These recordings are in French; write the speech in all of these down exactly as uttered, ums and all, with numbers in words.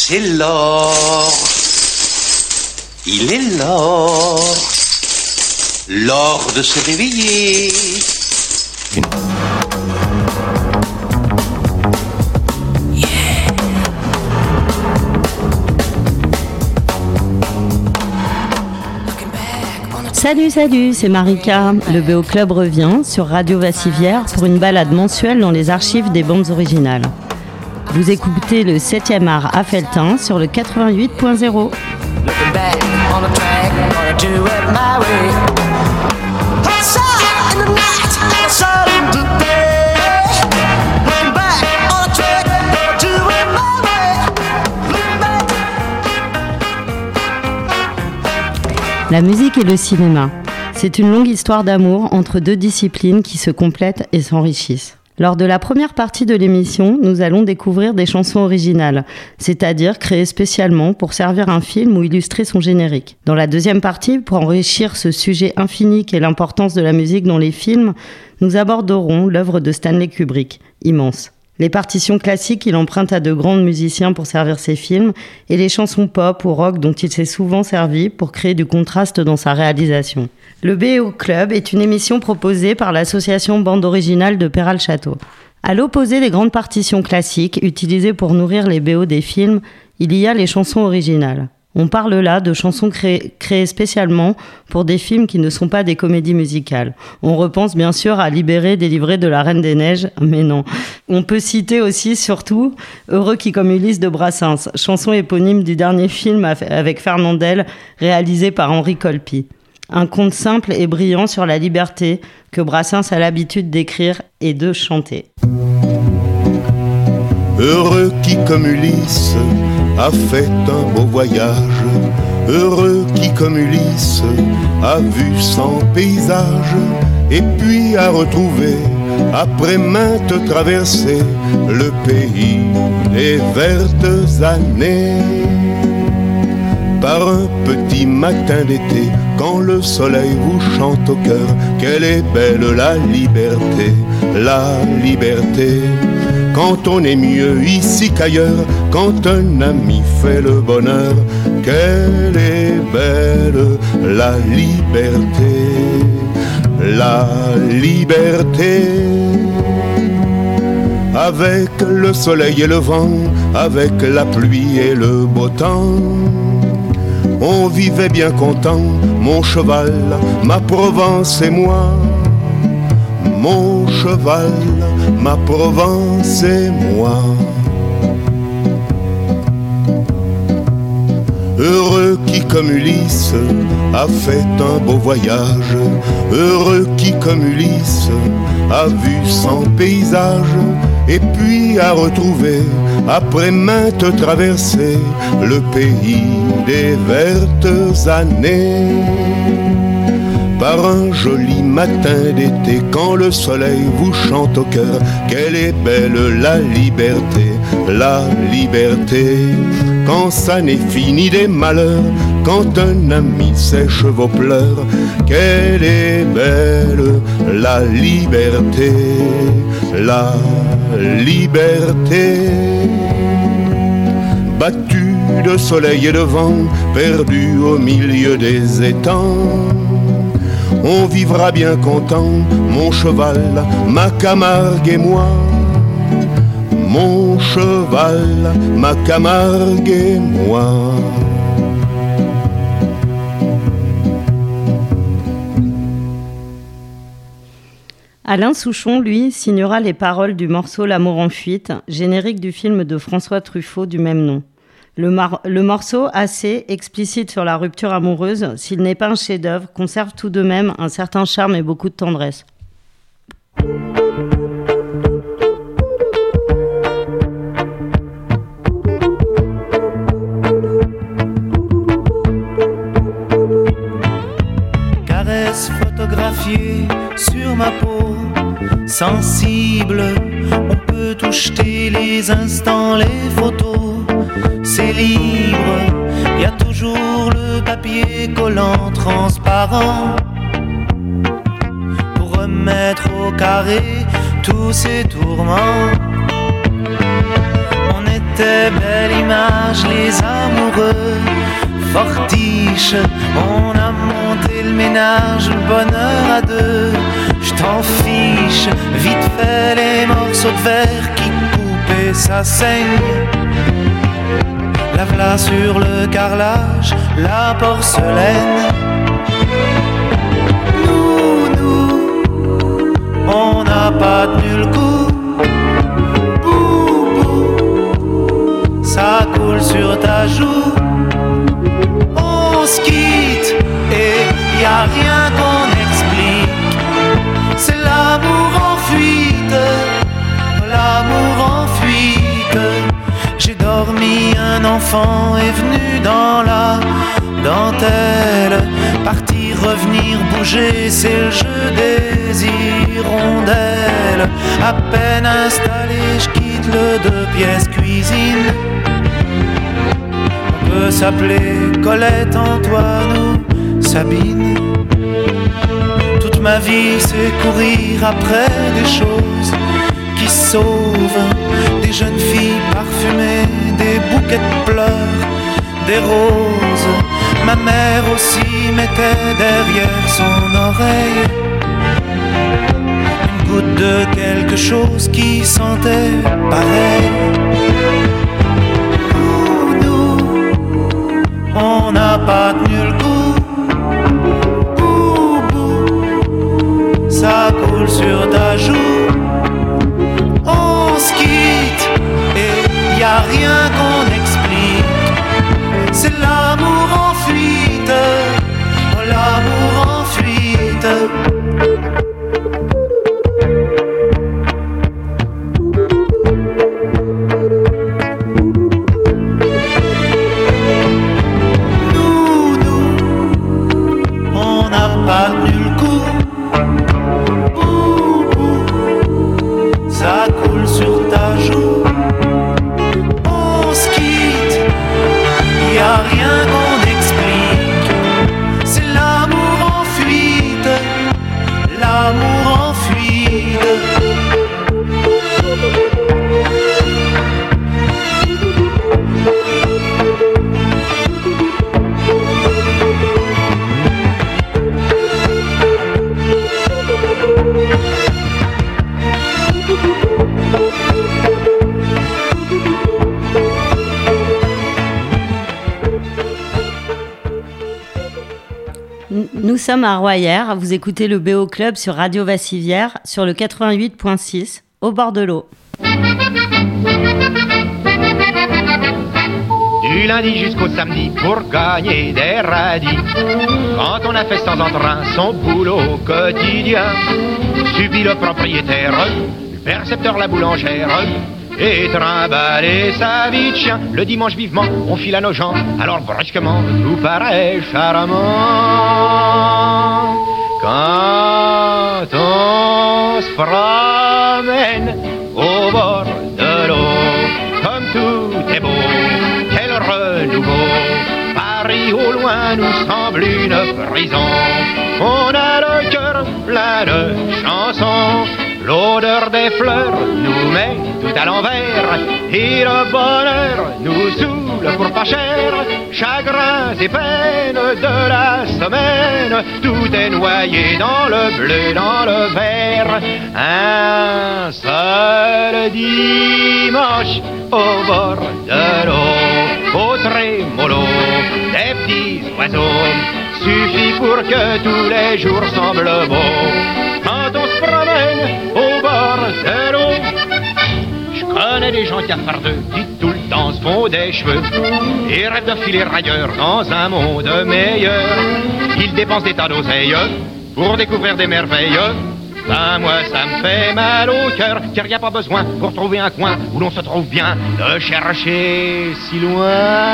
C'est l'or, il est l'or, l'or de se réveiller. Salut, salut, c'est Marika. Le B O Club revient sur Radio Vassivière pour une balade mensuelle dans les archives des bandes originales. Vous écoutez le septième art à Felletin sur le quatre-vingt-huit point zéro. La musique et le cinéma, c'est une longue histoire d'amour entre deux disciplines qui se complètent et s'enrichissent. Lors de la première partie de l'émission, nous allons découvrir des chansons originales, c'est-à-dire créées spécialement pour servir un film ou illustrer son générique. Dans la deuxième partie, pour enrichir ce sujet infini qu'est l'importance de la musique dans les films, nous aborderons l'œuvre de Stanley Kubrick, immense. Les partitions classiques qu'il emprunte à de grands musiciens pour servir ses films et les chansons pop ou rock dont il s'est souvent servi pour créer du contraste dans sa réalisation. Le B O Club est une émission proposée par l'association Bande Originale de Péral-Château. À l'opposé des grandes partitions classiques utilisées pour nourrir les B O des films, il y a les chansons originales. On parle là de chansons créées, créées spécialement pour des films qui ne sont pas des comédies musicales. On repense bien sûr à Libéré, délivré de la Reine des Neiges, mais non. On peut citer aussi, surtout, Heureux qui comme Ulysse de Brassens, chanson éponyme du dernier film avec Fernandel, réalisé par Henri Colpi. Un conte simple et brillant sur la liberté que Brassens a l'habitude d'écrire et de chanter. Heureux qui comme Ulysse a fait un beau voyage, heureux qui comme Ulysse a vu cent paysages, et puis a retrouvé, après maintes traversées, le pays des vertes années. Par un petit matin d'été, quand le soleil vous chante au cœur, quelle est belle la liberté, la liberté. Quand on est mieux ici qu'ailleurs, quand un ami fait le bonheur, quelle est belle la liberté, la liberté. Avec le soleil et le vent, avec la pluie et le beau temps, on vivait bien content, mon cheval, ma Provence et moi. Mon cheval, ma Provence et moi. Heureux qui comme Ulysse a fait un beau voyage, heureux qui comme Ulysse a vu cent paysages, et puis a retrouvé, après maintes traversées, le pays des vertes années. Par un joli matin d'été, quand le soleil vous chante au cœur, quelle est belle la liberté, la liberté. Quand ça n'est fini des malheurs, quand un ami sèche vos pleurs, quelle est belle la liberté, la liberté. Battu de soleil et de vent, perdu au milieu des étangs, on vivra bien content, mon cheval, ma Camargue et moi. Mon cheval, ma Camargue et moi. Alain Souchon, lui, signera les paroles du morceau L'amour en fuite, générique du film de François Truffaut du même nom. Le, mar- le morceau, assez explicite sur la rupture amoureuse, s'il n'est pas un chef-d'œuvre, conserve tout de même un certain charme et beaucoup de tendresse. Caresse photographiée sur ma peau, sensible, on peut tout jeter les instants, les photos. C'est libre, y a toujours le papier collant transparent pour remettre au carré tous ces tourments. On était belle l'image, les amoureux fortiches. On a monté le ménage, le bonheur à deux. Je t'en fiche, vite fait les morceaux de verre qui coupent et ça saigne. La v'là sur le carrelage, la porcelaine. Nous, nous, on n'a pas tenu le coup. Bou, bou, ça coule sur ta joue. On se quitte et y a rien qu'on explique. C'est l'amour en fuite, l'amour en fuite. J'ai dormi, un enfant est venu dans la dentelle. Partir, revenir, bouger, c'est le jeu des hirondelles. À peine installé, je quitte le deux pièces cuisine. On peut s'appeler Colette, Antoine ou Sabine. Toute ma vie, c'est courir après des choses qui sauvent. Des jeunes filles parfumées, des bouquets de pleurs, des roses. Ma mère aussi mettait derrière son oreille une goutte de quelque chose qui sentait pareil. Nous, nous, on n'a pas tenu le coup. Bou, bou, ça coule sur ta joue. On se quitte et y a rien qu'on explique. C'est l'amour en fuite, l'amour en fuite. Nous, nous, on n'a pas tenu le coup. Bou, bou, ça coule sur ta joue. On se quitte, y a rien qu'on explique. C'est l'amour en fuite, l'amour en fuite. Nous sommes à Royères, vous écoutez le B O Club sur Radio Vassivière, sur le quatre-vingt-huit virgule six, au bord de l'eau. Du lundi jusqu'au samedi pour gagner des radis. Quand on a fait sans entrain son boulot quotidien, subit le propriétaire, le percepteur, la boulangère, et trimballer sa vie de chien. Le dimanche vivement, on file à nos gens, alors brusquement, tout paraît charmant. Quand on se promène au bord de l'eau, comme tout est beau, quel renouveau. Paris au loin nous semble une prison. On a le cœur plein de chansons. L'odeur des fleurs nous met tout à l'envers. Et le bonheur nous saoule pour pas cher. Chagrins et peines de la semaine, tout est noyé dans le bleu, dans le vert. Un seul dimanche au bord de l'eau, au trémolo des petits oiseaux, suffit pour que tous les jours semblent beaux. Quand on se promène au bord de l'eau, je connais des gens cafardeux qui tout le temps se font des cheveux et rêvent de filer ailleurs dans un monde meilleur. Ils dépensent des tas d'oseilles pour découvrir des merveilles. Ben moi ça me fait mal au cœur, car y a pas besoin pour trouver un coin où l'on se trouve bien de chercher si loin.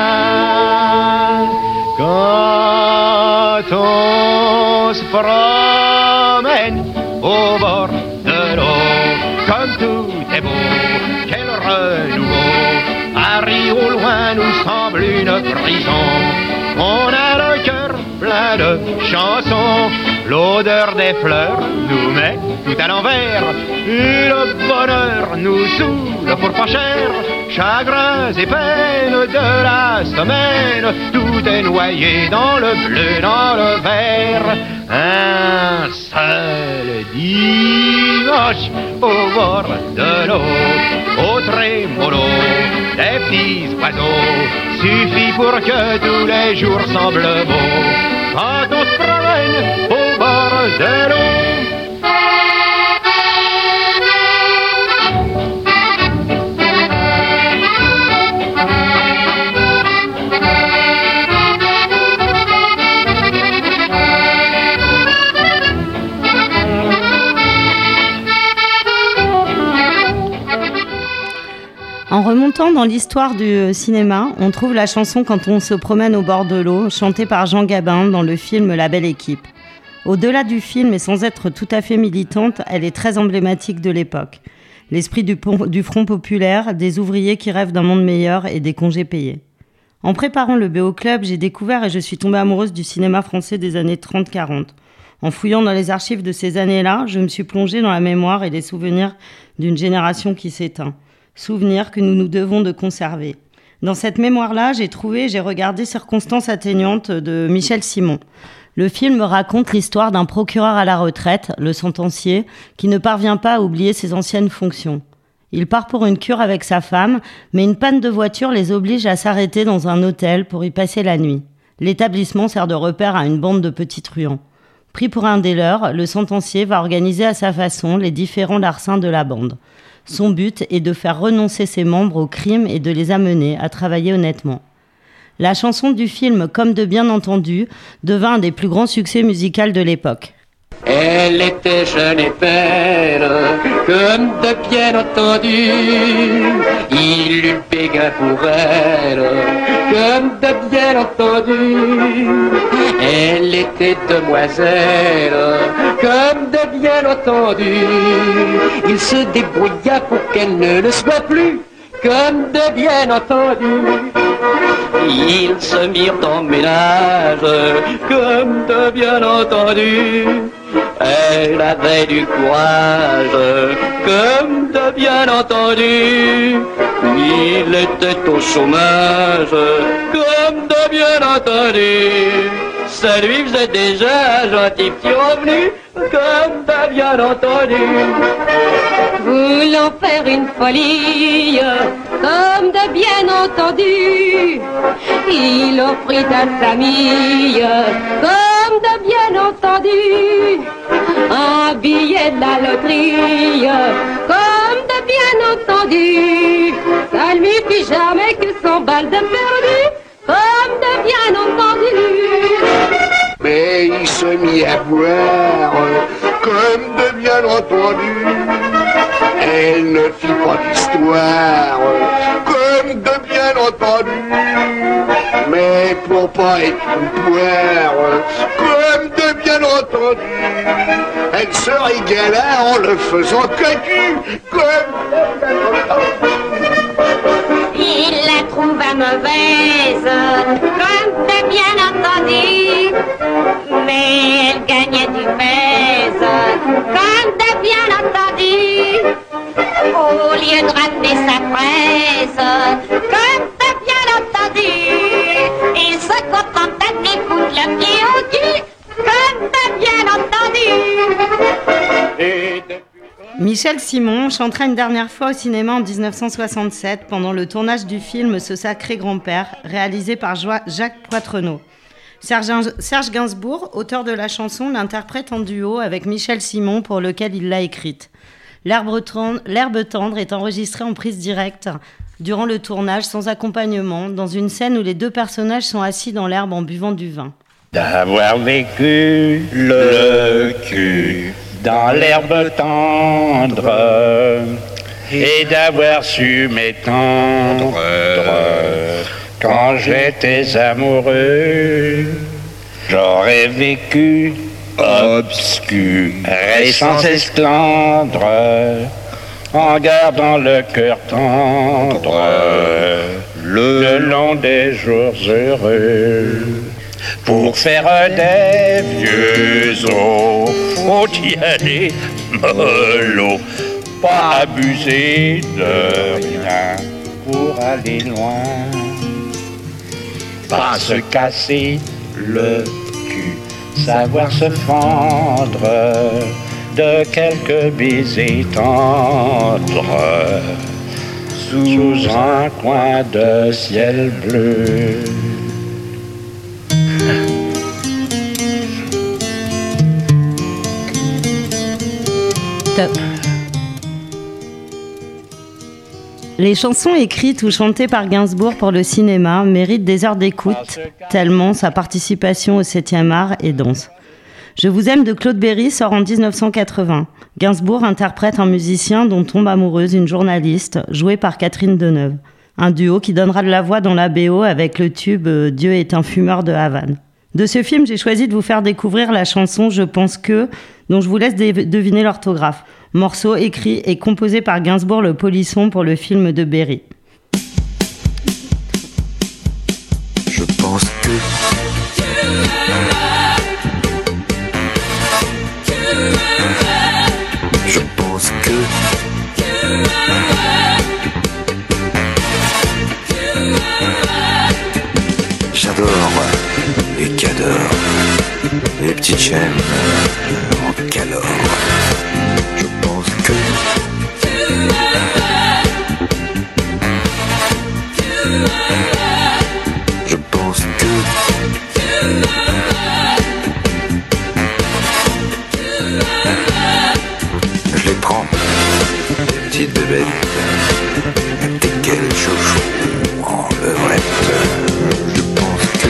Quand on se promène au bord de l'eau, comme tout est beau, quel renouveau. Paris au loin nous semble une prison. On a le cœur plein de chansons. L'odeur des fleurs nous met tout à l'envers. Et le bonheur nous saoule pour pas cher. chagrins et peines de la semaine, tout est noyé dans le bleu, dans le vert. Un seul dimanche au bord de l'eau, au trémolo des petits oiseaux, suffit pour que tous les jours semblent beaux. Quand on se promène au bord de l'eau. En remontant dans l'histoire du cinéma, on trouve la chanson Quand on se promène au bord de l'eau, chantée par Jean Gabin dans le film La Belle Équipe. Au-delà du film et sans être tout à fait militante, elle est très emblématique de l'époque. L'esprit du, pont, du Front populaire, des ouvriers qui rêvent d'un monde meilleur et des congés payés. En préparant le B O Club, j'ai découvert et je suis tombée amoureuse du cinéma français des années trente quarante. En fouillant dans les archives de ces années-là, je me suis plongée dans la mémoire et les souvenirs d'une génération qui s'éteint. Souvenirs que nous nous devons de conserver. Dans cette mémoire-là, j'ai trouvé, j'ai regardé Circonstances atteignantes de Michel Simon. Le film raconte l'histoire d'un procureur à la retraite, le sentencier, qui ne parvient pas à oublier ses anciennes fonctions. Il part pour une cure avec sa femme, mais une panne de voiture les oblige à s'arrêter dans un hôtel pour y passer la nuit. L'établissement sert de repère à une bande de petits truands. Pris pour un des leurs, le sentencier va organiser à sa façon les différents larcins de la bande. Son but est de faire renoncer ses membres au crime et de les amener à travailler honnêtement. La chanson du film, Comme de bien entendu, devint un des plus grands succès musicaux de l'époque. Elle était jeune et belle, comme de bien entendu. Il eut béguin pour elle, comme de bien entendu. Elle était demoiselle, comme de bien entendu. Il se débrouilla pour qu'elle ne le soit plus, comme de bien entendu. Ils se mirent en ménage, comme de bien entendu. Elle avait du courage, comme de bien entendu. Il était au chômage, comme de bien entendu. Ça lui faisait déjà un gentil petit revenu, comme de bien entendu. Voulant faire une folie, comme de bien entendu, il offrit à sa famille, comme de bien entendu, un billet de la loterie, comme de bien entendu. Ça lui fit jamais que cent balles de perdu, comme de bien entendu. Mais il se mit à boire, comme de bien entendu. Elle ne fit pas d'histoire, comme de bien entendu. Mais pour pas être une poire, comme de bien entendu, elle se régala en le faisant cocu, comme de bien entendu. Il la trouva mauvaise, comme de bien entendu, mais elle gagnait du pèse, comme de bien entendu. Au lieu de ramener sa presse, comme de bien entendu, il se contentait de lui foutre le pied au cul, comme de bien entendu. Michel Simon chantera une dernière fois au cinéma en dix-neuf cent soixante-sept pendant le tournage du film Ce sacré grand-père, réalisé par Jacques Poitrenaud. Serge Gainsbourg, auteur de la chanson, l'interprète en duo avec Michel Simon pour lequel il l'a écrite. L'herbe tendre est enregistrée en prise directe durant le tournage sans accompagnement dans une scène où les deux personnages sont assis dans l'herbe en buvant du vin. D'avoir vécu le cul dans l'herbe tendre et d'avoir su m'étendre quand j'étais amoureux. J'aurais vécu obscur et sans esclandre en gardant le cœur tendre le long des jours heureux. Pour faire des vieux os, faut y aller mollo, pas abuser de rien pour aller loin. Pas se casser le cul, savoir se fendre de quelques baisers tendres sous un coin de ciel bleu. Top. Les chansons écrites ou chantées par Gainsbourg pour le cinéma méritent des heures d'écoute, tellement sa participation au septième art est dense. Je vous aime de Claude Berry sort en dix-neuf cent quatre-vingts. Gainsbourg interprète un musicien dont tombe amoureuse une journaliste, jouée par Catherine Deneuve. Un duo qui donnera de la voix dans la B O avec le tube « Dieu est un fumeur de Havane ». De ce film, j'ai choisi de vous faire découvrir la chanson « Je pense que », dont je vous laisse deviner l'orthographe. Morceau écrit et composé par Gainsbourg le Polisson pour le film de Berry. Je pense que Je pense que J'adore les cadors, les petites chaînes en calor. Je pense que Je pense que Je les prends, les petites bébêtes, desquelles chouchou en levrette. Je pense que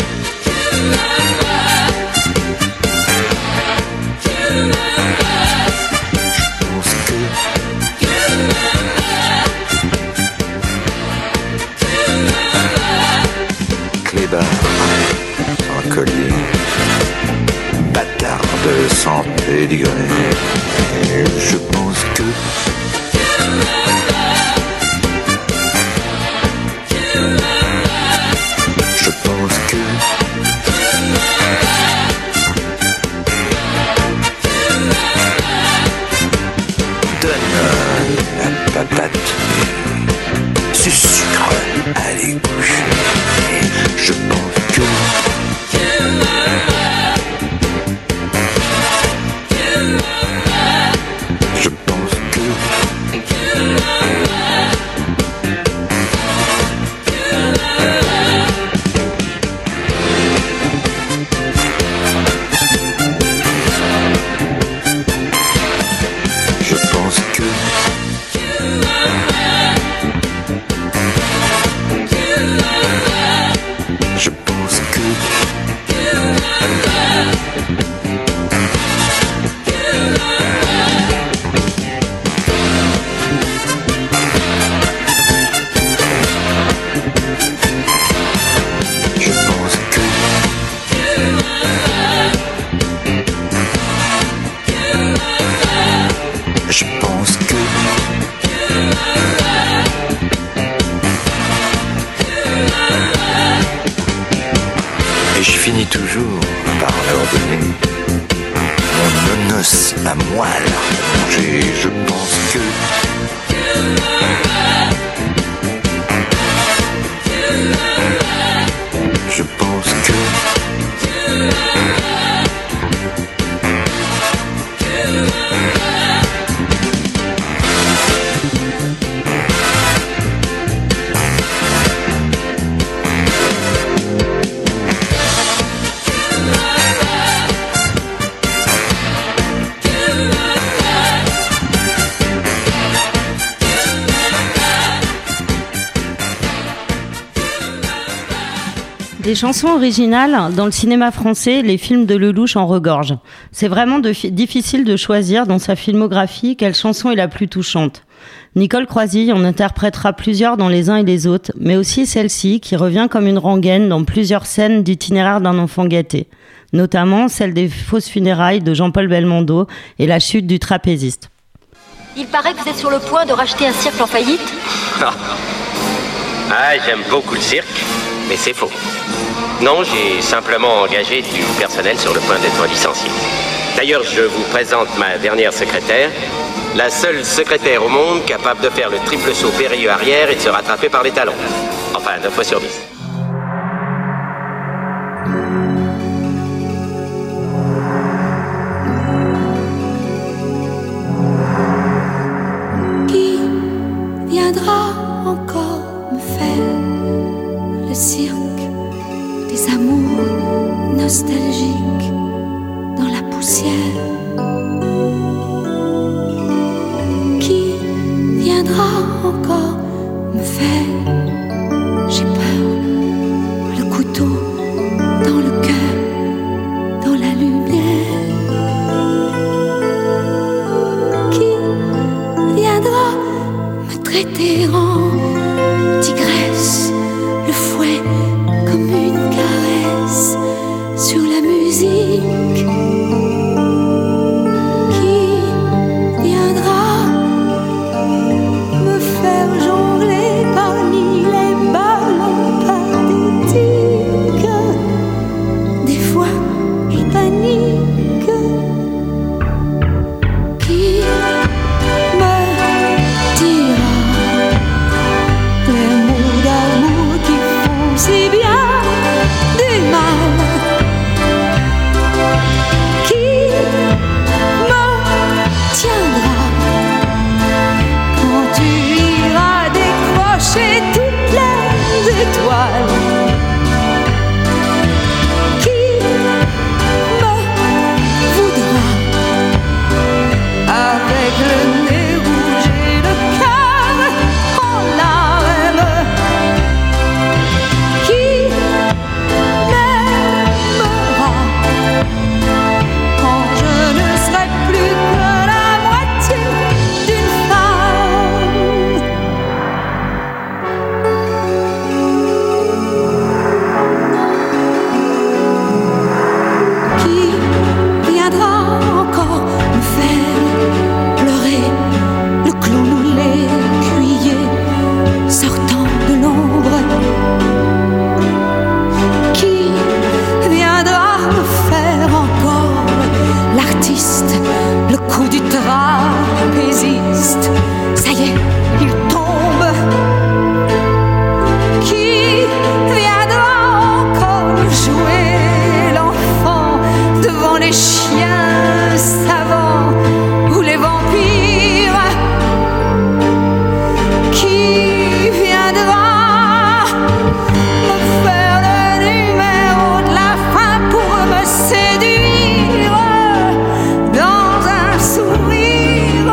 Je pense que Clébard sans collier, bâtarde sans pédigré. Je pense que Je pense que Donne la patate, sucre, allez coucher. Je pense que Je pense que Je pense que Je pense que Je pense que Je pense que Et je finis toujours par leur donner mon nonos à moelle. J'ai, je pense que Je pense que Des chansons originales, dans le cinéma français, les films de Lelouch en regorgent. C'est vraiment de fi- difficile de choisir dans sa filmographie quelle chanson est la plus touchante. Nicole Croisille en interprétera plusieurs dans Les uns et les autres, mais aussi celle-ci qui revient comme une rengaine dans plusieurs scènes d'itinéraire d'un enfant gâté, notamment celle des fausses funérailles de Jean-Paul Belmondo et la chute du trapéziste. Il paraît que vous êtes sur le point de racheter un cirque en faillite. Ah, ah j'aime beaucoup le cirque, mais c'est faux. Non, j'ai simplement engagé du personnel sur le point d'être licencié. D'ailleurs, je vous présente ma dernière secrétaire, La seule secrétaire au monde capable de faire le triple saut périlleux arrière et de se rattraper par les talons. Enfin, neuf fois sur dix. Qui viendra encore me faire le cirque des amours nostalgiques dans la poussière? Qui viendra encore me faire, j'ai peur, le couteau dans le cœur, dans la lumière? Qui viendra me traiter en tigresse, le fouet comme une caresse sur la musique? Qui viendra me faire jongler parmi les ballons pathétiques? Des fois je panique. Qui me dira les mots d'amour qui font si bien du mal? Qui me tiendra quand tu iras décrocher toutes les étoiles? Qui me voudra avec le nez rouge et le cœur en larmes? Qui m'aimera quand je ne serai plus que la moitié d'une femme? Qui viendra encore me faire pleurer le clown ou l'écuyer sortant de l'ombre? Qui viendra me faire encore l'artiste, le coup du trapéziste? Ça y est, il tombe. Qui viendra encore jouer l'enfant devant les chiens savants ou les vampires? Qui viendra me faire le numéro de la fin pour me séduire dans un sourire?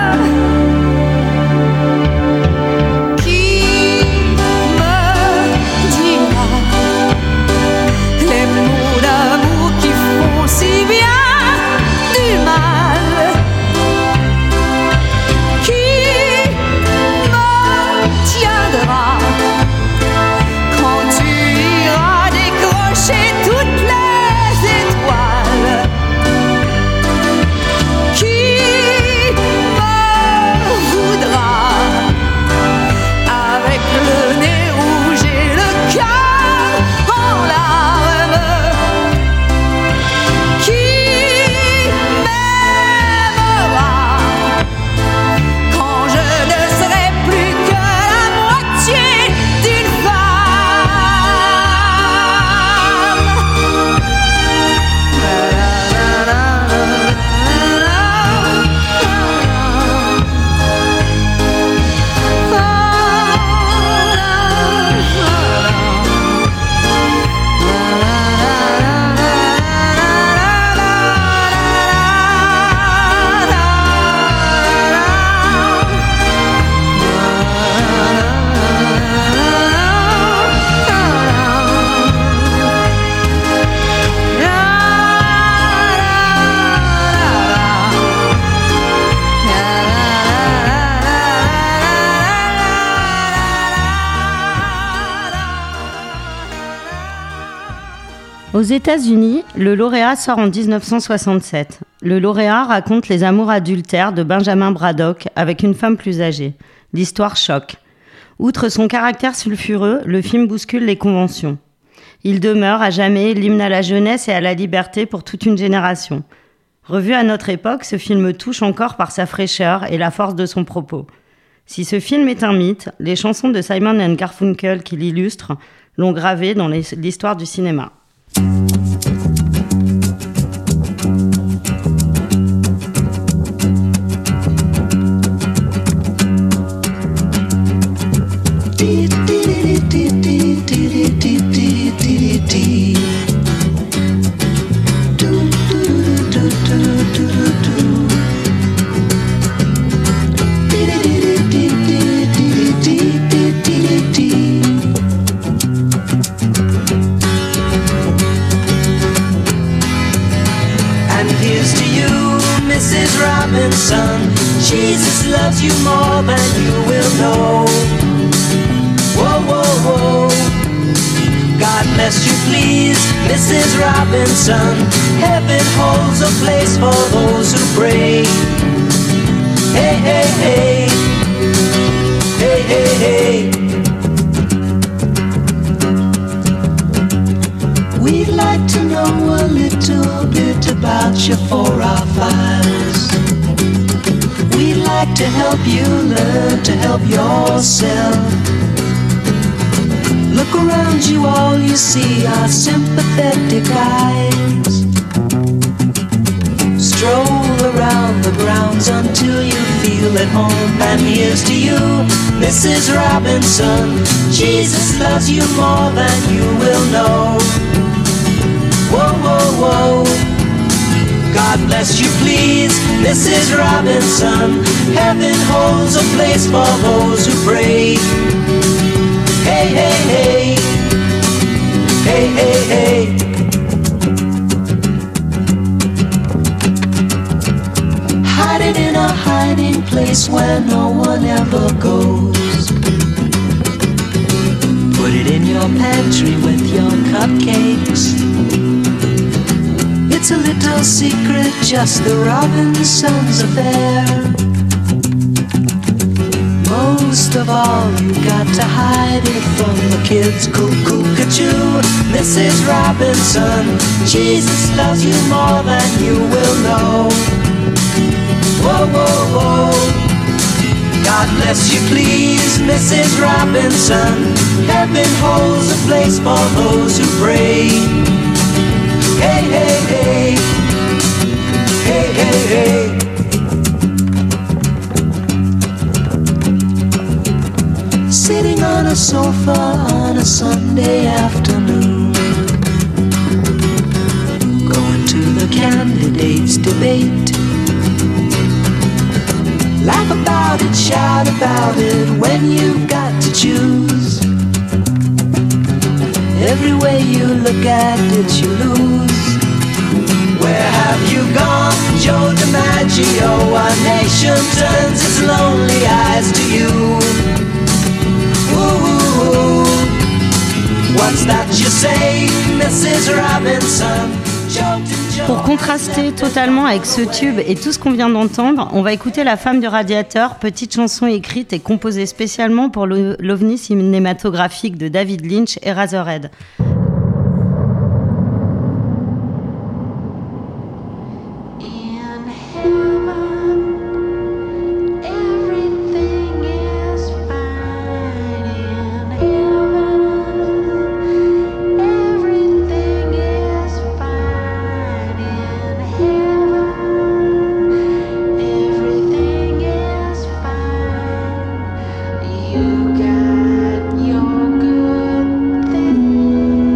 Qui me dira les mots d'amour qui font si bien du mal? Qui me tiendra quand tu iras décrocher toutes les étoiles? Qui me voudra avec le nez rouge et le cœur en larmes? Qui m'aimera quand je ne serai plus que la moitié d'une femme? Aux États-Unis, le lauréat sort en dix-neuf cent soixante-sept. Le lauréat raconte les amours adultères de Benjamin Braddock avec une femme plus âgée. L'histoire choque. Outre son caractère sulfureux, le film bouscule les conventions. Il demeure à jamais l'hymne à la jeunesse et à la liberté pour toute une génération. Revu à notre époque, ce film touche encore par sa fraîcheur et la force de son propos. Si ce film est un mythe, les chansons de Simon and Garfunkel qui l'illustrent l'ont gravé dans l'histoire du cinéma. Jesus loves you more than you will know. Whoa, whoa, whoa. God bless you, please, Missus Robinson. Heaven holds a place for those who pray. Hey, hey, hey. Hey, hey, hey. We'd like to know a little bit about you for our files. We'd like to help you learn to help yourself. Look around you, all you see are sympathetic eyes. Stroll around the grounds until you feel at home. And here's to you, Missus Robinson. Jesus loves you more than you will know. Whoa, whoa, whoa. God bless you, please, Missus Robinson. Heaven holds a place for those who pray. Hey, hey, hey. Hey, hey, hey. Hide it in a hiding place where no one ever goes. Put it in your pantry with your cupcakes. It's a little secret, just the Robinsons' affair. Most of all, you got to hide it from the kids. Cuckoo-ca-choo, Missus Robinson. Jesus loves you more than you will know. Whoa, whoa, whoa. God bless you, please, Missus Robinson. Heaven holds a place for those who pray. Hey, hey, hey. Hey, hey, hey. Sitting on a sofa on a Sunday afternoon, going to the candidates' debate. Laugh about it, shout about it when you've got to choose. Every way you look at it, you lose. Where have you gone, Joe DiMaggio? Our nation turns its lonely eyes to you. Ooh, what's that you say, Missus Robinson? Pour contraster totalement avec ce tube et tout ce qu'on vient d'entendre, on va écouter La femme du radiateur, petite chanson écrite et composée spécialement pour l'ovni cinématographique de David Lynch et Razorhead. You got your good thing.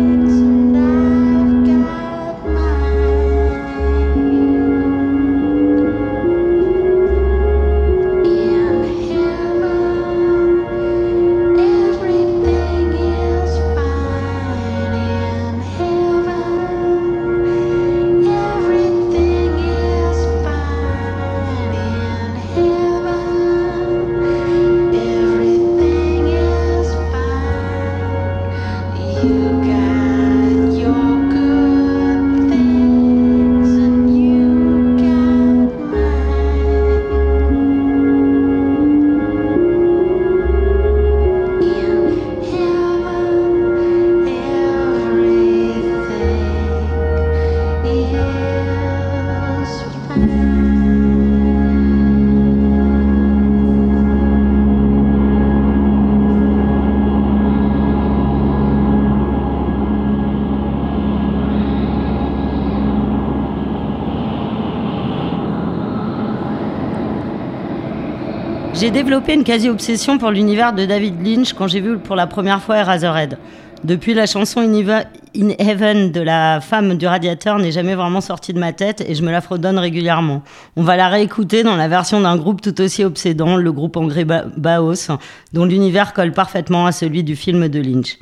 J'ai développé une quasi-obsession pour l'univers de David Lynch quand j'ai vu pour la première fois Eraserhead. Depuis, la chanson In Heaven de la femme du radiateur n'est jamais vraiment sortie de ma tête et je me la fredonne régulièrement. On va la réécouter dans la version d'un groupe tout aussi obsédant, le groupe anglais ba- Baos, dont l'univers colle parfaitement à celui du film de Lynch.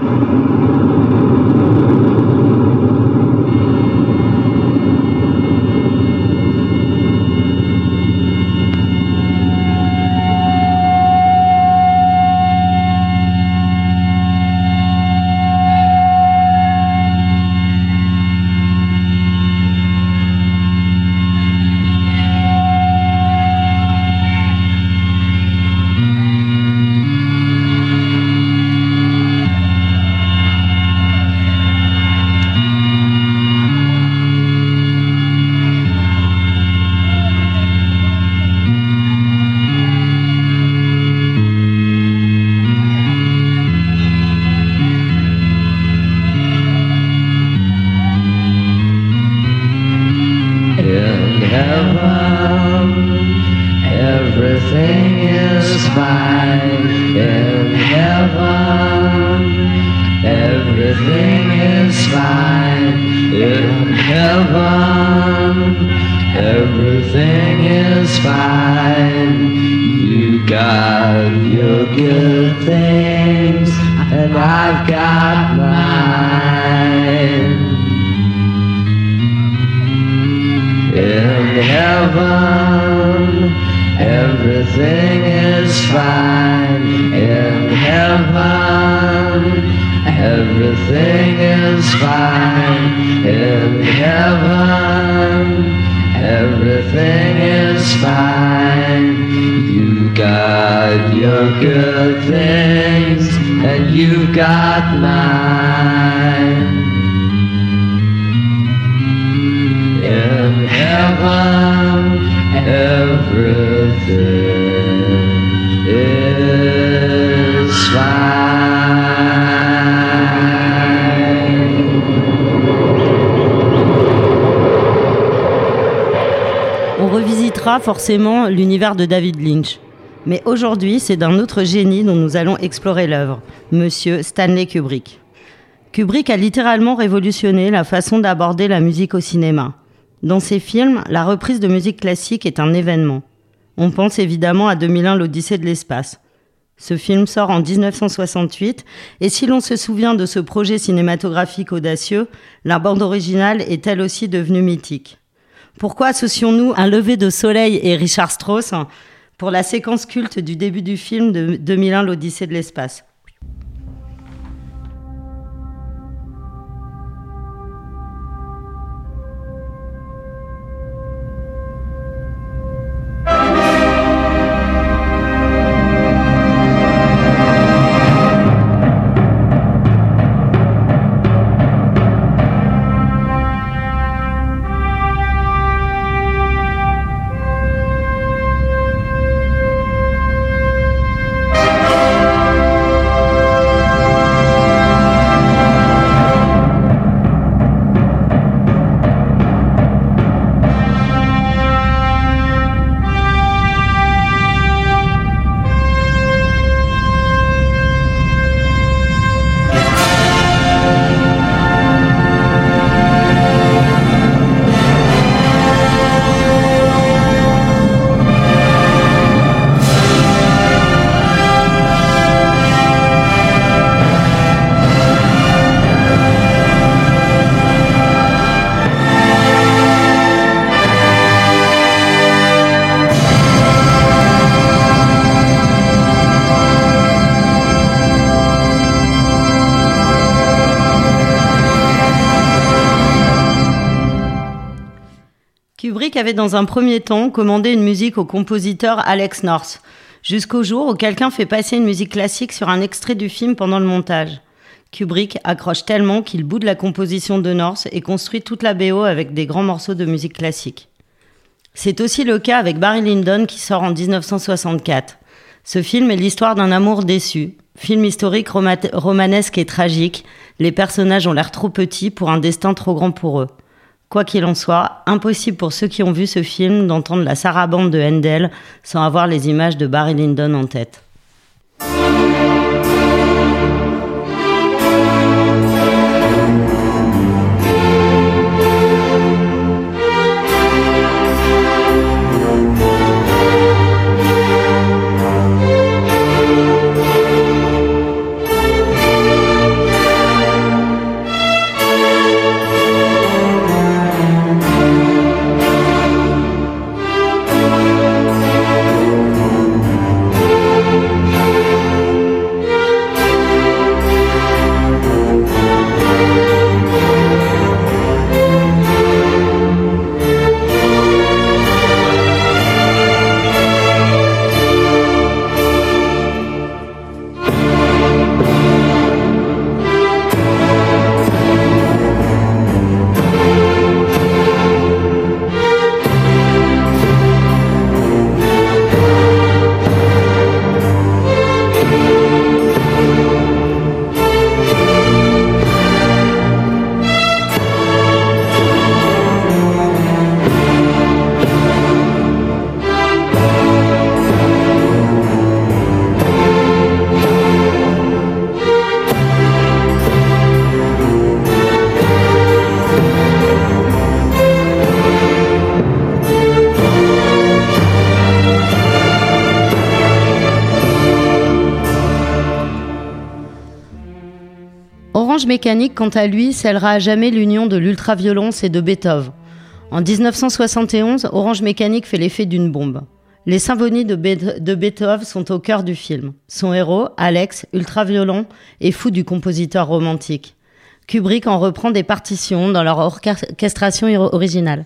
Forcément l'univers de David Lynch. Mais aujourd'hui, c'est d'un autre génie dont nous allons explorer l'œuvre, Monsieur Stanley Kubrick. Kubrick a littéralement révolutionné la façon d'aborder la musique au cinéma. Dans ses films, la reprise de musique classique est un événement. On pense évidemment à deux mille un, l'Odyssée de l'espace. Ce film sort en dix-neuf cent soixante-huit, et si l'on se souvient de ce projet cinématographique audacieux, la bande originale est elle aussi devenue mythique. Pourquoi associons-nous un lever de soleil et Richard Strauss pour la séquence culte du début du film de deux mille un, l'Odyssée de l'espace ? Kubrick avait dans un premier temps commandé une musique au compositeur Alex North, jusqu'au jour où quelqu'un fait passer une musique classique sur un extrait du film pendant le montage. Kubrick accroche tellement qu'il boude la composition de North et construit toute la B O avec des grands morceaux de musique classique. C'est aussi le cas avec Barry Lyndon qui sort en dix-neuf cent soixante-quatre. Ce film est l'histoire d'un amour déçu. Film historique roma- romanesque et tragique, les personnages ont l'air trop petits pour un destin trop grand pour eux. Quoi qu'il en soit, impossible pour ceux qui ont vu ce film d'entendre la sarabande de Handel sans avoir les images de Barry Lyndon en tête. Orange Mécanique, quant à lui, scellera à jamais l'union de l'ultraviolence et de Beethoven. En dix-neuf cent soixante et onze, Orange Mécanique fait l'effet d'une bombe. Les symphonies de, Be- de Beethoven sont au cœur du film. Son héros, Alex, ultraviolent, est fou du compositeur romantique. Kubrick en reprend des partitions dans leur orchestration originale.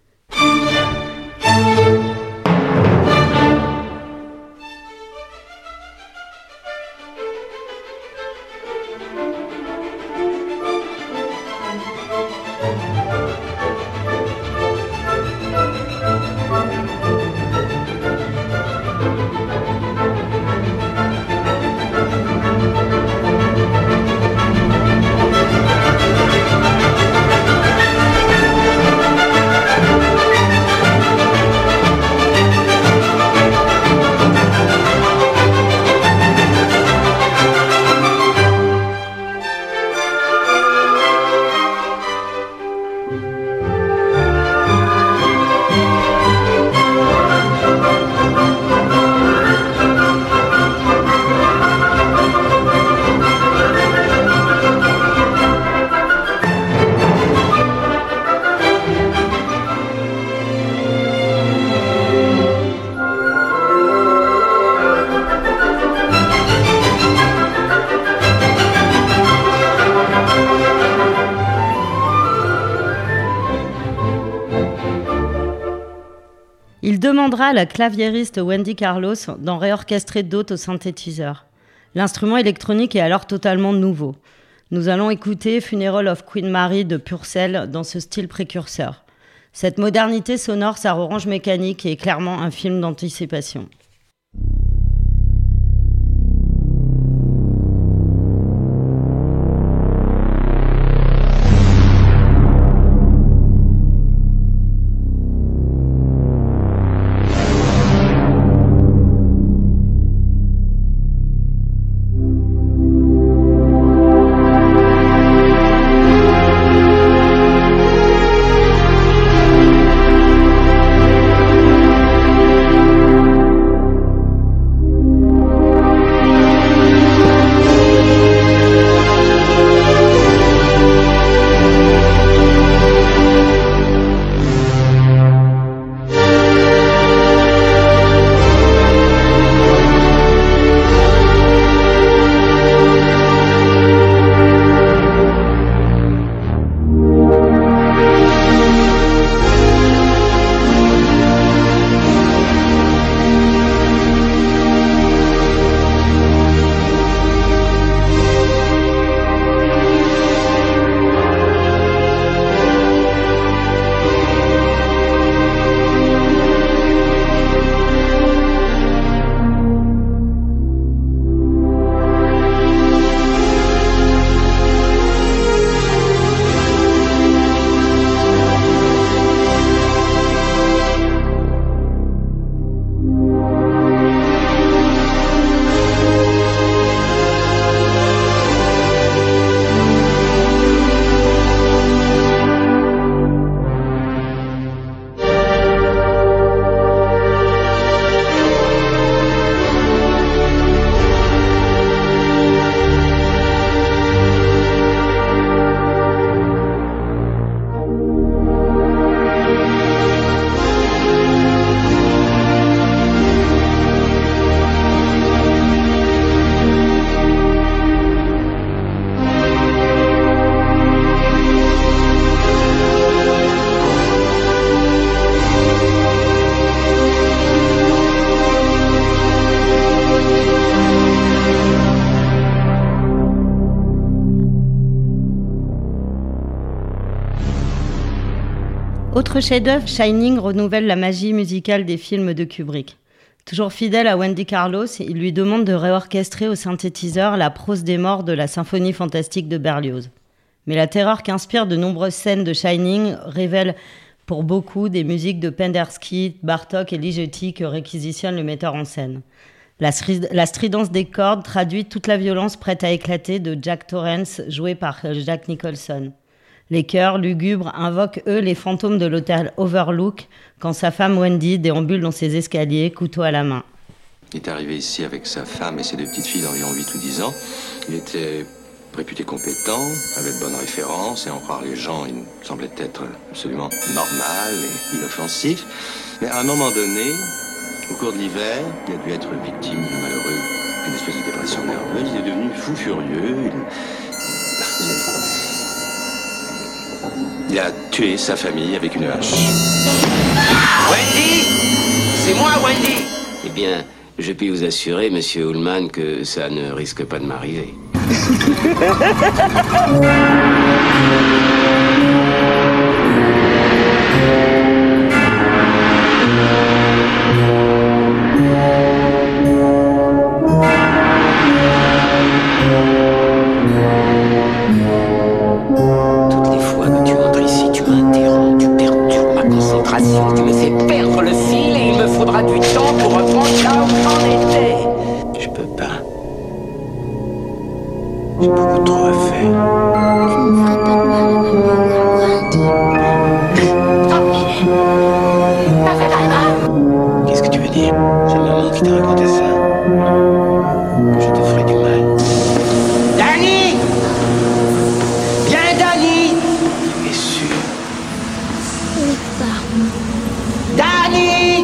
Il demandera à la claviériste Wendy Carlos d'en réorchestrer d'autres au synthétiseur. L'instrument électronique est alors totalement nouveau. Nous allons écouter Funeral of Queen Mary de Purcell dans ce style précurseur. Cette modernité sonore sert Orange Mécanique et est clairement un film d'anticipation. Autre chef-d'œuvre, Shining renouvelle la magie musicale des films de Kubrick. Toujours fidèle à Wendy Carlos, il lui demande de réorchestrer au synthétiseur la prose des morts de la symphonie fantastique de Berlioz. Mais la terreur qu'inspirent de nombreuses scènes de Shining révèle pour beaucoup des musiques de Pendersky, Bartók et Ligeti que réquisitionne le metteur en scène. La, stri- la stridence des cordes traduit toute la violence prête à éclater de Jack Torrance, joué par Jack Nicholson. Les chœurs lugubres invoquent, eux, les fantômes de l'hôtel Overlook quand sa femme Wendy déambule dans ses escaliers, couteau à la main. Il est arrivé ici avec sa femme et ses deux petites filles d'environ huit ou dix ans. Il était réputé compétent, avait de bonnes références, et en croire les gens, il semblait être absolument normal et inoffensif. Mais à un moment donné, au cours de l'hiver, il a dû être victime du malheureux, d'une espèce de dépression nerveuse. Il est devenu fou furieux. Il, il, il a tué sa famille avec une hache. Wendy! C'est moi, Wendy! Eh bien, je puis vous assurer, monsieur Ullman, que ça ne risque pas de m'arriver. Toutes les fois que tu entres ici, tu m'interromps, tu perturbes ma concentration, tu me fais perdre le fil et il me faudra du temps pour reprendre là où j'en étais. Je peux pas. J'ai beaucoup trop à faire. Je ne ferai pas de mal à maman, Qu'est-ce que tu veux dire? C'est maman qui t'a raconté ça. Que je te ferai du mal. Danny! Viens, Danny! Tu es sûr? Oui, pardon. Danny!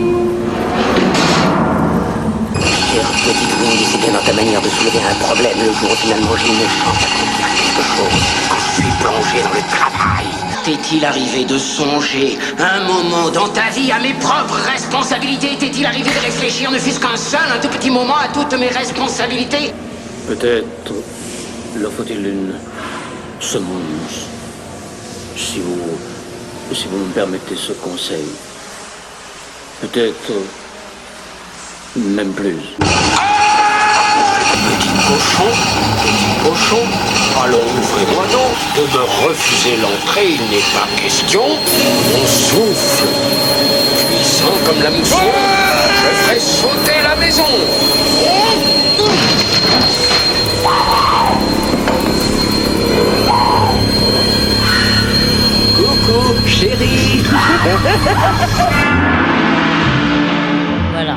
Chère petite Wendy, c'est bien dans ta manière de soulever un problème le jour où finalement j'ai une chance d'accomplir quelque chose. Quand je suis plongé dans le travail. T'est-il arrivé de songer un moment dans ta vie à mes propres responsabilités? T'est-il arrivé de réfléchir ne fût-ce qu'un seul, un tout petit moment à toutes mes responsabilités? Peut-être leur faut-il une semonce. Si vous, si vous me permettez ce conseil. Peut-être même plus. Petit cochon, petit cochon, allons ouvrez-moi donc. De me refuser l'entrée, il n'est pas question. Mon souffle, puissant comme la mousson, je ferai sauter la maison. Coucou, chérie. Voilà.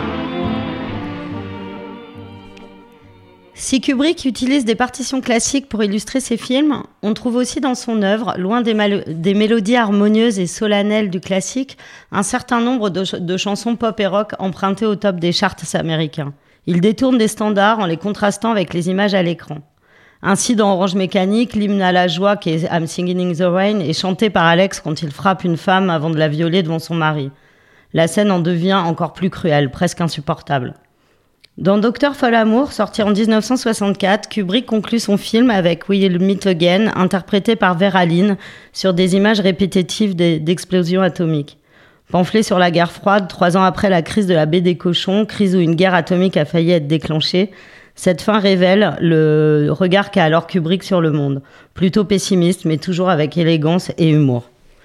Si Kubrick utilise des partitions classiques pour illustrer ses films, on trouve aussi dans son œuvre, loin des, mal- des mélodies harmonieuses et solennelles du classique, un certain nombre de, ch- de chansons pop et rock empruntées au top des charts américains. Il détourne des standards en les contrastant avec les images à l'écran. Ainsi, dans Orange Mécanique, l'hymne à la joie qui est I'm Singing in the Rain est chanté par Alex quand il frappe une femme avant de la violer devant son mari. La scène en devient encore plus cruelle, presque insupportable. Dans Docteur Folamour, sorti en dix-neuf cent soixante-quatre, Kubrick conclut son film avec We'll Meet Again, interprété par Vera Lynn, sur des images répétitives d'explosions atomiques. Pamphlet sur la guerre froide, trois ans après la crise de la baie des Cochons, crise où une guerre atomique a failli être déclenchée, cette fin révèle le regard qu'a alors Kubrick sur le monde. Plutôt pessimiste, mais toujours avec élégance et humour.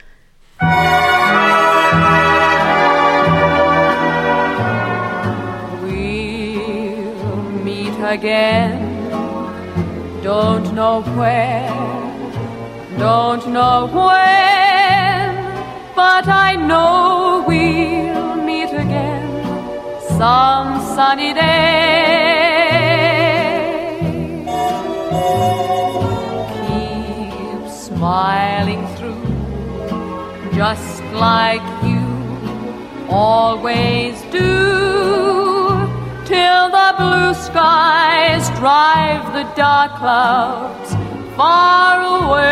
Again, don't know where, don't know when, but I know we'll meet again some sunny day. Keep smiling through, just like you always do, till the blue skies drive the dark clouds far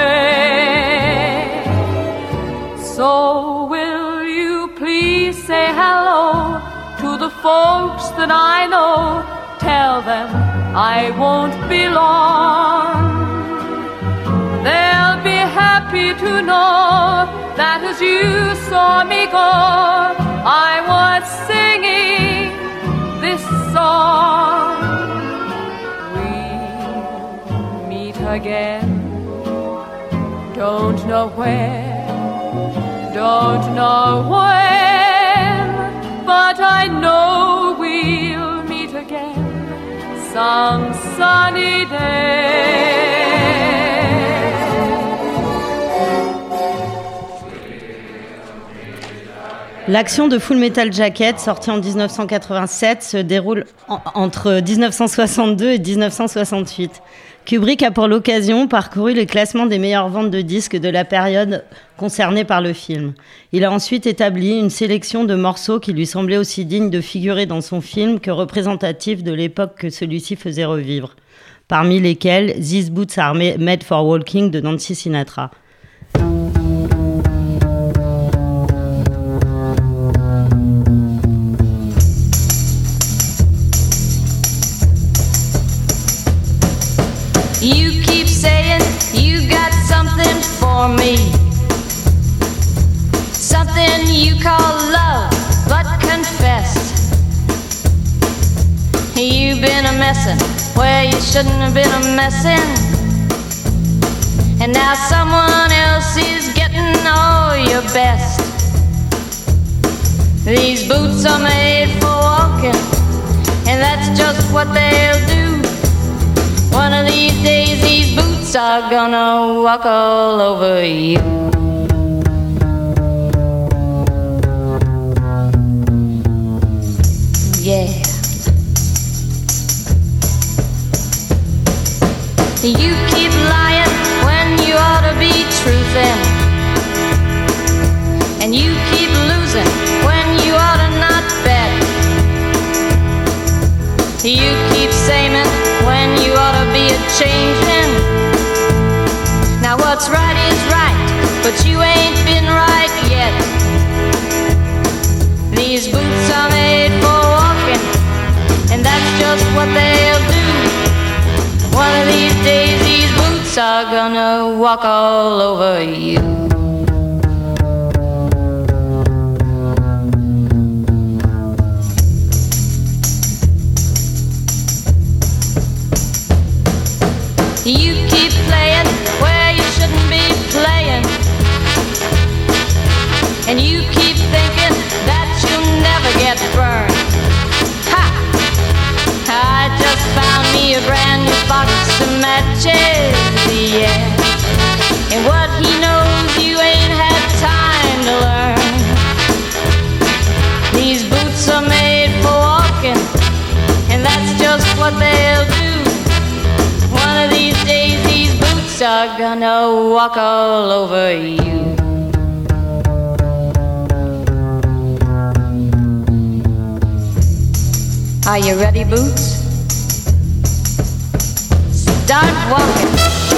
away. So will you please say hello to the folks that I know? Tell them I won't be long. They'll be happy to know that 'cause you saw me go, I was singing this song. We'll meet again. Don't know where, don't know when, but I know we'll meet again some sunny day. L'action de Full Metal Jacket, sortie en dix-neuf cent quatre-vingt-sept, se déroule en, entre dix-neuf cent soixante-deux et dix-neuf cent soixante-huit. Kubrick a pour l'occasion parcouru les classements des meilleures ventes de disques de la période concernée par le film. Il a ensuite établi une sélection de morceaux qui lui semblaient aussi dignes de figurer dans son film que représentatifs de l'époque que celui-ci faisait revivre, parmi lesquels « These Boots Are Made for Walking » de Nancy Sinatra. You keep saying you got something for me, something you call love, but confess you've been a messin' where you shouldn't have been a messin', and now someone else is getting all your best. These boots are made for walking, and that's just what they'll do. One of these days these boots are gonna walk all over you. Yeah. You keep lying when you ought to be truthin', and you keep losing when you ought to not bet. You keep saying when you ought to be a changin'. Now what's right is right, but you ain't been right yet. These boots are made for walking, and that's just what they'll do. One of these days these boots are gonna walk all over you. You keep playing where you shouldn't be playing, and you keep thinking that you'll never get burned. Ha! I just found me a brand new box of matches, yeah. And what he knows you ain't had time to learn. These boots are made for walking, and that's just what they'll do. One of these days these boots are gonna walk all over you. Are you ready, boots? Start walking.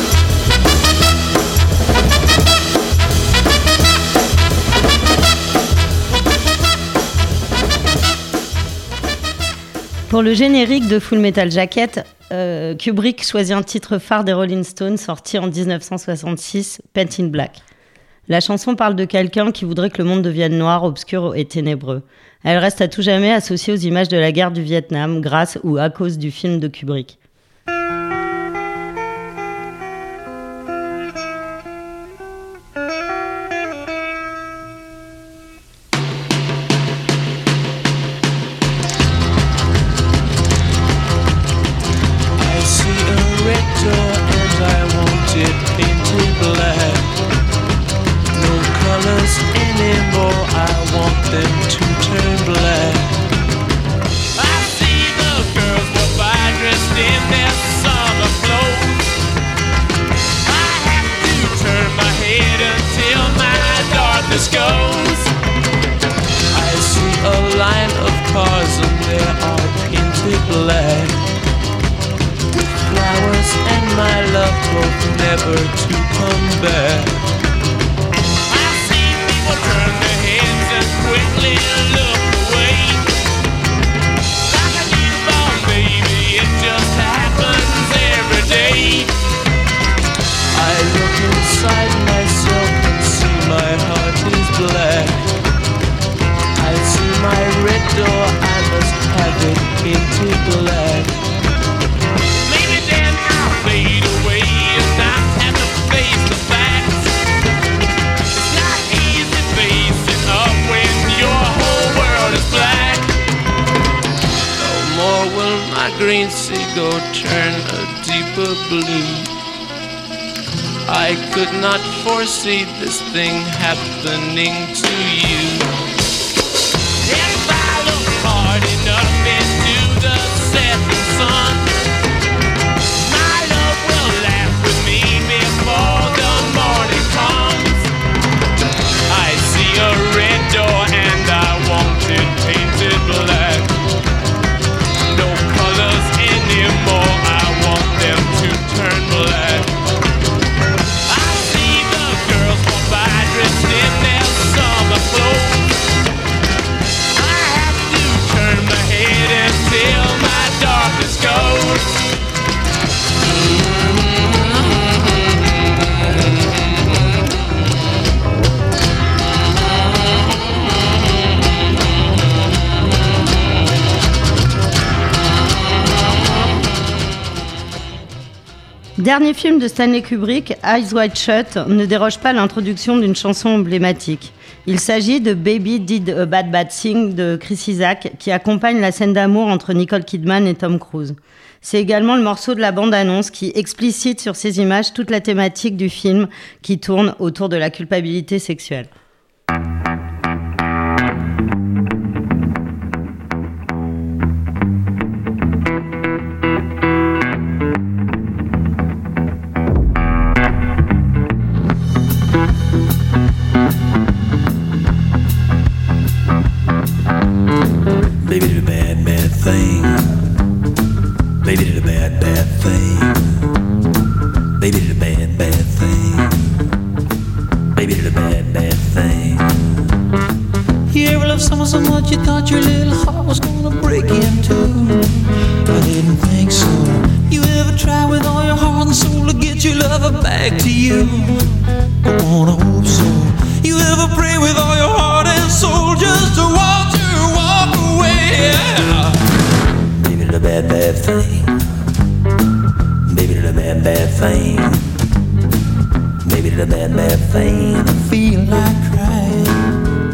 Pour le générique de Full Metal Jacket, euh, Kubrick choisit un titre phare des Rolling Stones sorti en dix-neuf cent soixante-six, Paint in Black. La chanson parle de quelqu'un qui voudrait que le monde devienne noir, obscur et ténébreux. Elle reste à tout jamais associée aux images de la guerre du Vietnam grâce ou à cause du film de Kubrick. Inside myself and see my heart is seagull turn a deeper blue. I could not foresee this thing happening to you. If I look hard enough into the setting sun, my love will laugh with me before the morning comes. I see a red door and I want it painted black. No colors anymore, I want them to turn black. I see the girls walk by dressed in their summer clothes. I have to turn my head until my darkness goes. Dernier film de Stanley Kubrick, Eyes Wide Shut, ne déroge pas à l'introduction d'une chanson emblématique. Il s'agit de Baby Did a Bad Bad Thing de Chris Isaak, qui accompagne la scène d'amour entre Nicole Kidman et Tom Cruise. C'est également le morceau de la bande-annonce qui explicite sur ces images toute la thématique du film qui tourne autour de la culpabilité sexuelle. Baby did a bad, bad thing. Baby did a bad, bad thing. Baby did a bad, bad thing. Baby did a bad, bad thing. You ever loved someone so much you thought your little heart was gonna break in two? I didn't think so. You ever try with all your heart and soul to get your lover back to you? I wanna hope so. You ever pray with all your heart and soul just to watch her walk away? Yeah. Baby did a bad, bad thing. Baby did a bad, bad thing. Baby did a bad, bad thing. I feel like crying.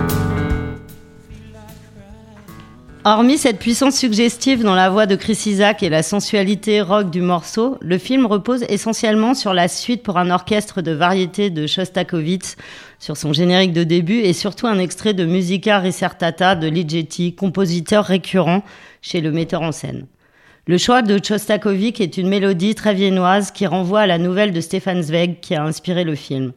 Hormis cette puissance suggestive dans la voix de Chris Isaak et la sensualité rock du morceau, le film repose essentiellement sur la suite pour un orchestre de variété de Shostakovich, sur son générique de début et surtout un extrait de Musica Ricercata de Ligeti, compositeur récurrent chez le metteur en scène. Le choix de Shostakovich est une mélodie très viennoise qui renvoie à la nouvelle de Stefan Zweig qui a inspiré le film.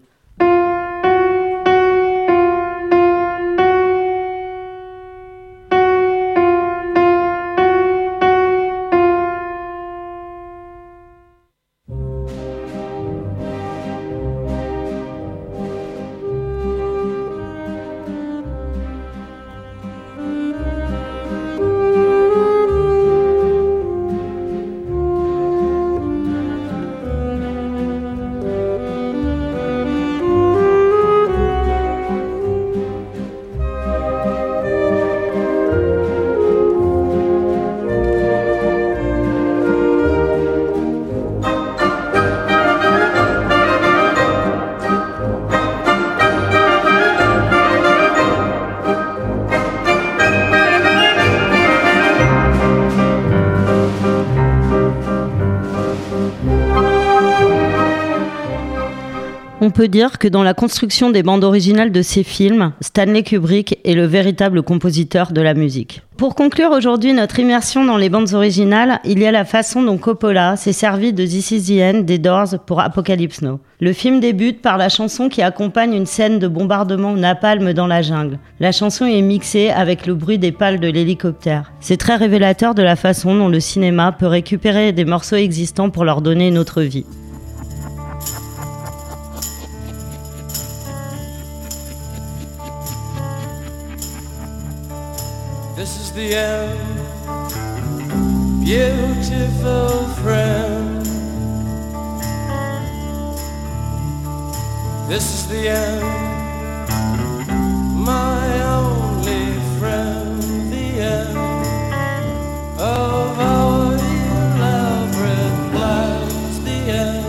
On peut dire que dans la construction des bandes originales de ces films, Stanley Kubrick est le véritable compositeur de la musique. Pour conclure aujourd'hui notre immersion dans les bandes originales, il y a la façon dont Coppola s'est servi de This Is the End des Doors pour Apocalypse Now. Le film débute par la chanson qui accompagne une scène de bombardement napalm dans la jungle. La chanson est mixée avec le bruit des pales de l'hélicoptère. C'est très révélateur de la façon dont le cinéma peut récupérer des morceaux existants pour leur donner une autre vie. This is the end, beautiful friend. This is the end, my only friend. The end of our elaborate plans. The end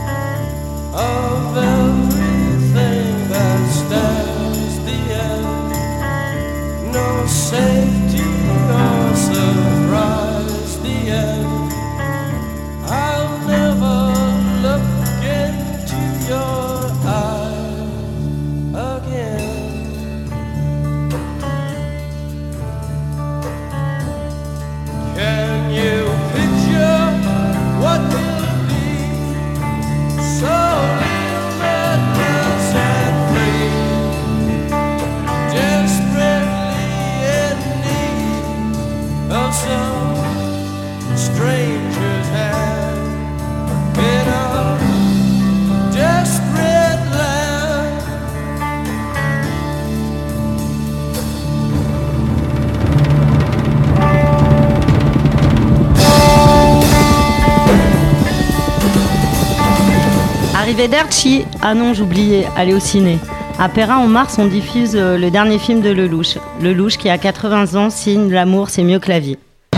of everything that stands. The end, no safety or surprise. The end Arrivederci. Ah non, j'oubliais, aller au ciné. À Perrin, en mars, on diffuse le dernier film de Lelouch. Lelouch, qui a quatre-vingts ans, signe « L'amour, c'est mieux que la vie ».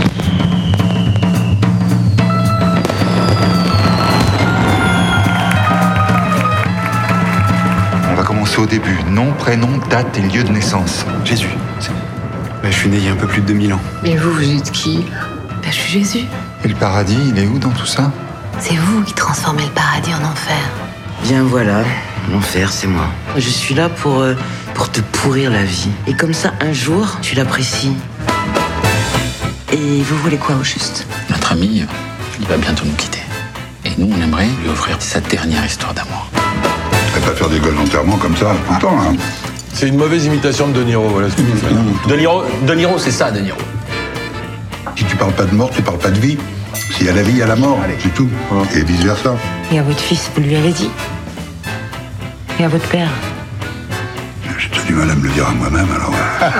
On va commencer au début. Nom, prénom, date et lieu de naissance. Jésus. Bah, je suis né il y a un peu plus de deux mille ans. Mais vous, vous êtes qui? Bah, je suis Jésus. Et le paradis, il est où dans tout ça? C'est vous qui transformez le paradis en enfer. Bien voilà, l'enfer, c'est moi. Je suis là pour, euh, pour te pourrir la vie. Et comme ça, un jour, tu l'apprécies. Et vous voulez quoi au juste? Notre ami, il va bientôt nous quitter. Et nous, on aimerait lui offrir sa dernière histoire d'amour. Tu vas pas faire des gosses d'enterrement comme ça tout le temps, hein. C'est une mauvaise imitation de De Niro, voilà ce que tu fais. De Niro, De Niro, c'est ça, De Niro. Si tu parles pas de mort, tu parles pas de vie. S'il y a la vie, il y a la mort, c'est tout. Et vice-versa. Et à votre fils, vous lui avez dit? Et à votre père? J'ai du mal à me le dire à moi-même, alors...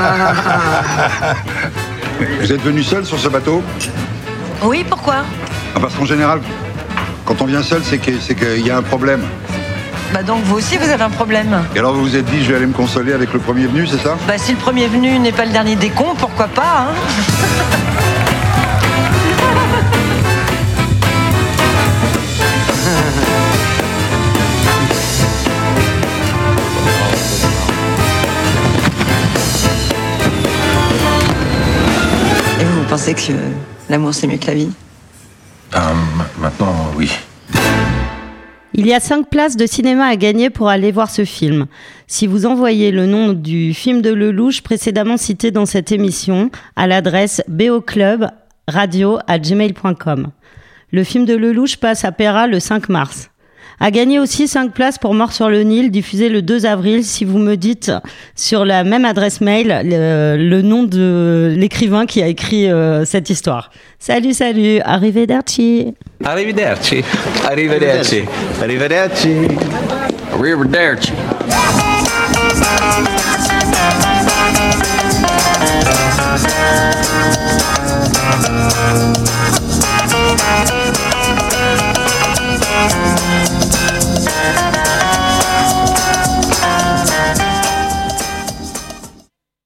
Vous êtes venu seul sur ce bateau? Oui, pourquoi? Ah, parce qu'en général, quand on vient seul, c'est que, c'est qu'il y a un problème. Bah donc vous aussi, vous avez un problème. Et alors vous vous êtes dit, je vais aller me consoler avec le premier venu, c'est ça? Bah si le premier venu n'est pas le dernier des cons, pourquoi pas, hein? Et vous, vous pensez que l'amour c'est mieux que la vie? Ben, maintenant, oui. Il y a cinq places de cinéma à gagner pour aller voir ce film. Si vous envoyez le nom du film de Lelouch précédemment cité dans cette émission à l'adresse beoclubradio arobase gmail point com. Le film de Lelouch passe à Péra le cinq mars. À gagner aussi cinq places pour Mort sur le Nil, diffusé le deux avril, si vous me dites sur la même adresse mail le, le nom de l'écrivain qui a écrit euh, cette histoire. Salut, salut, arrivederci. Arrivederci. Arrivederci. Arrivederci. Arrivederci.